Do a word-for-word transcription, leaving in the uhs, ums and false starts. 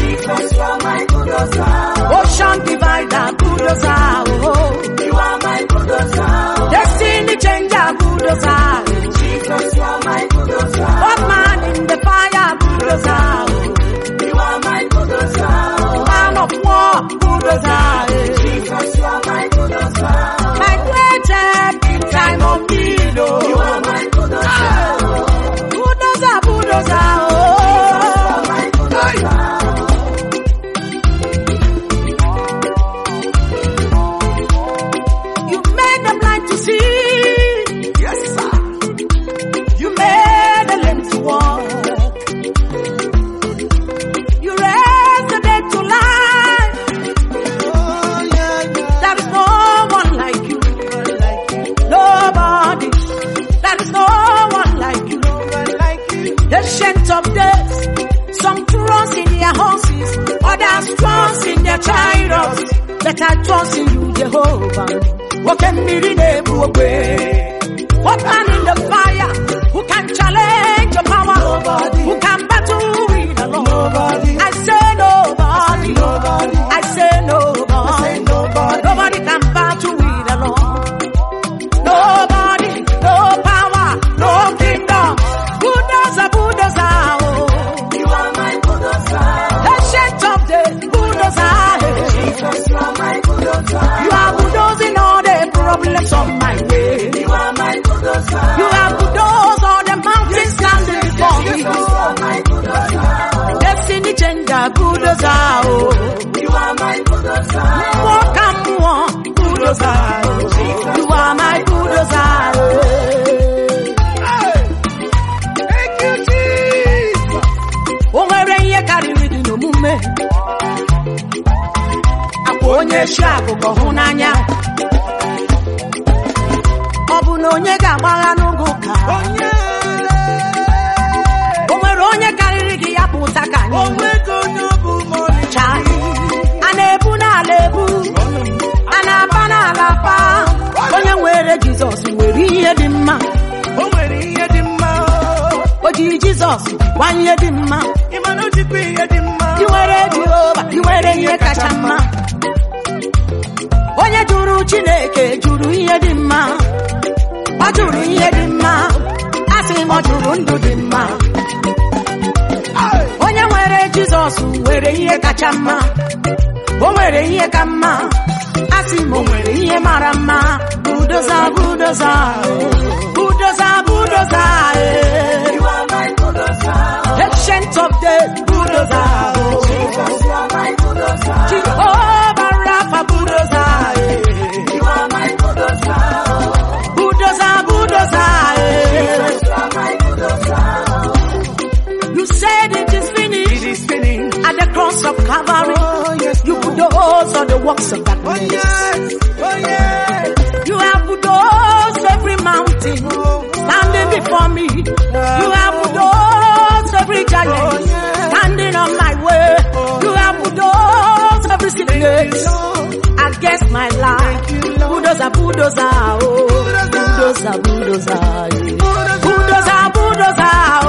Jesus, you are my bulldozer. Ocean divider, bulldozer. Oh, You are my bulldozer. destiny changer, bulldozer. Jesus, you are my bulldozer. What man in the fire, bulldozer. You are my bulldozer. Man of war, bulldozer. Jesus, you are my bulldozer. My great help in time of need. Oh, You are my bulldozer. bulldozer, bulldozer. Oh, My bulldozer. you made the blind to see. Yes, sir. You made the lame to walk. You raised the dead to life. Oh, yeah, yeah. There is no one like you. Nobody. There is no one like you. No one like you. Ancient of days. Some trust in their horses, others trust in their chariots. But I trust in you, Jehovah. What can be the way? What man in the fire? Who can challenge your power? Nobody. Who can battle with the Lord? Nobody. I say nobody. Nobody. I say nobody. Say nobody. Nobody can battle with the Lord. Nobody, no power, no kingdom. Bulldozer, bulldozer. Oh. You are my bulldozer. Ancient of days, bulldozer. Jesus, you are my bulldozer. You are bulldozing all the problems of my way. You are my bulldozer. You have bulldozed all the mountains standing before Jesus, me. you are my bulldozer. Destiny changer, bulldozer. Oh. You are my bulldozer. Walk and walk, bulldozer. Oh. You are my bulldozer. Thank you, Jesus. O nwere ihe karịrị dị n'omume. Akwa onye shi agụgọ hụ n'anya. Ọ bụ na onye ga-agbagha n'oge ụka. Onye. O nwere onye karịrị gị ya pụta ka anyị. Onwego onye ọ bụ ma ọ Cha. A na-ebu n'ala ebu. A na-apa n'ala apa. Onye nwere Jizọs nwere ihe dị mma. O nwere ihe dị mma. O ji Jizọs gwa ihe dị mma. Ị ma na o jikwa ihe dị mma. I nwere Jehova, I nwere ihe kacha mma. Onye jụrụ Chineke jụrụ ihe dị mma. Ọ jụrụ ihe dị mma. Asị m ọ jụrụ ndụ dị mma. Onye nwere Jizọs nwere ihe kacha mma. O nwere ihe ka mma. Asị m o nwere ihe mara mma. Bulldozer, bulldozer. Bulldozer, bulldozer. You are my bulldozer. Ancient of days, bulldozer. Jesus, you are my bulldozer. Jehovah Rapha, bulldozer. You are my bulldozer. Bulldozer, bulldozer. You are my bulldozer. You said it is finished It is finished. at the cross of Calvary. Oh, yes, You bulldoze all the works of Oh, darkness. yes. Oh, yes. You have bulldozed every mountain standing before me. You have bulldozed every giant standing on my way. You have bulldozed every sickness against my life. Bulldozer, bulldozer, oh. Bulldozer, bulldozer, yeah. Bulldozer, bulldozer,